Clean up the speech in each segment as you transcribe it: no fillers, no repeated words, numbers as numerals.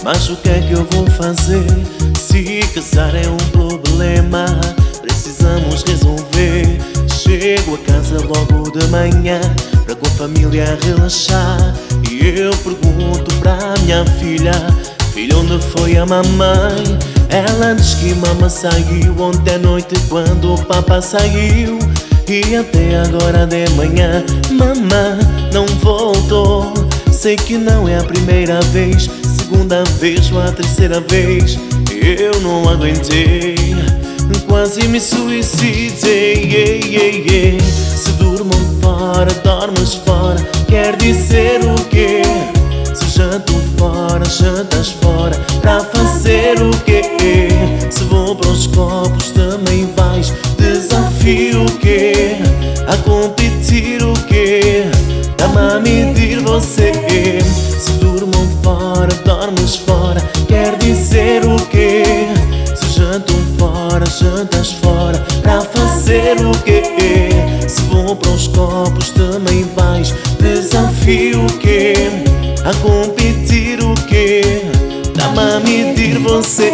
Mas o que é que eu vou fazer? Se casar é um problema, precisamos resolver. Chego a casa logo de manhã, para com a família relaxar. E eu pergunto para a minha filha: filha, onde foi a mamãe? Ela diz que mamãe saiu ontem à noite quando o papá saiu. E até agora de manhã mamãe não voltou. Sei que não é a primeira vez, segunda vez ou a terceira vez. Eu não aguentei, quase me suicidei. Se durmo fora, dormes fora, quer dizer o quê? Se janto fora, jantas fora, pra fazer o quê? Se vou para os copos também vais, desafio o quê? A competir o quê? Dá-me a medir você. Se durmo fora, dormes fora, quer dizer o quê? Se janto fora, jantas fora, pra fazer o quê? Se vou para os copos também vais, desafio o quê? A competir o quê? Dá-me a medir você.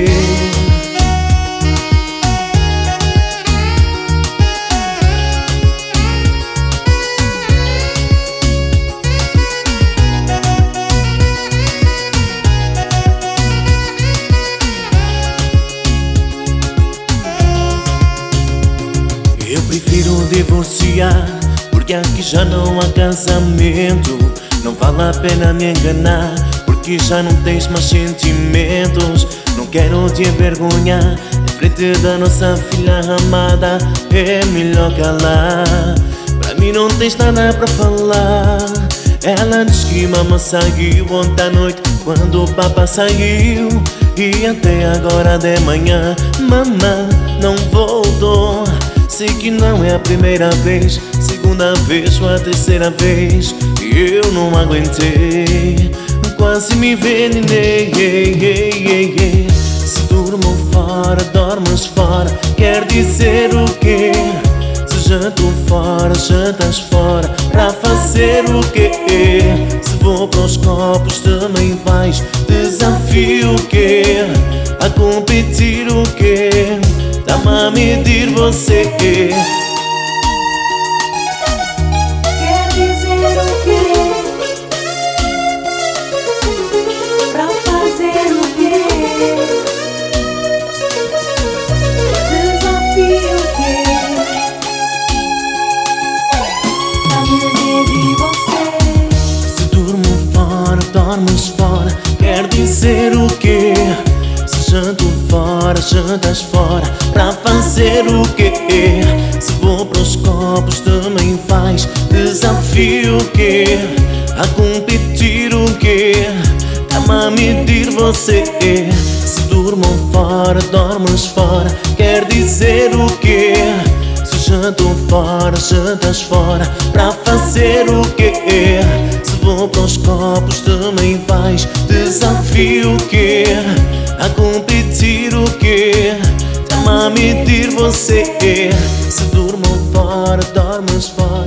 Eu prefiro divorciar, porque aqui já não há casamento. Não vale a pena me enganar, porque já não tens mais sentimentos. Não quero te envergonhar em frente da nossa filha amada. É melhor calar, pra mim não tens nada pra falar. Ela diz que mamãe saiu ontem à noite quando o papá saiu. E até agora de manhã mamãe não voltou. Sei que não é a primeira vez, segunda vez ou a terceira vez. E eu não aguentei, quase me envenenei. Se durmo fora, dormes fora, quer dizer o quê? Se janto fora, jantas fora, pra fazer o quê? Se vou para os copos também vais, desafio o quê? A competir o quê? Dá-me a medir você. Quer dizer o quê? Pra fazer o quê? Desafio o quê? Dá-me a medir você. Se durmo fora, dormes fora, quer dizer o quê? Se janto fora, jantas fora, pra fazer o quê? Se vou para os copos também faz, desafio o quê? A competir o quê? Dá-me a medir você. Se durmo fora, dormes fora, quer dizer o quê? Se janto fora, jantas fora, pra fazer o quê? Se vou para os copos também faz, desafio o quê? A competir o quê? Dá-me a medir você. Se durmo fora, dormes fora.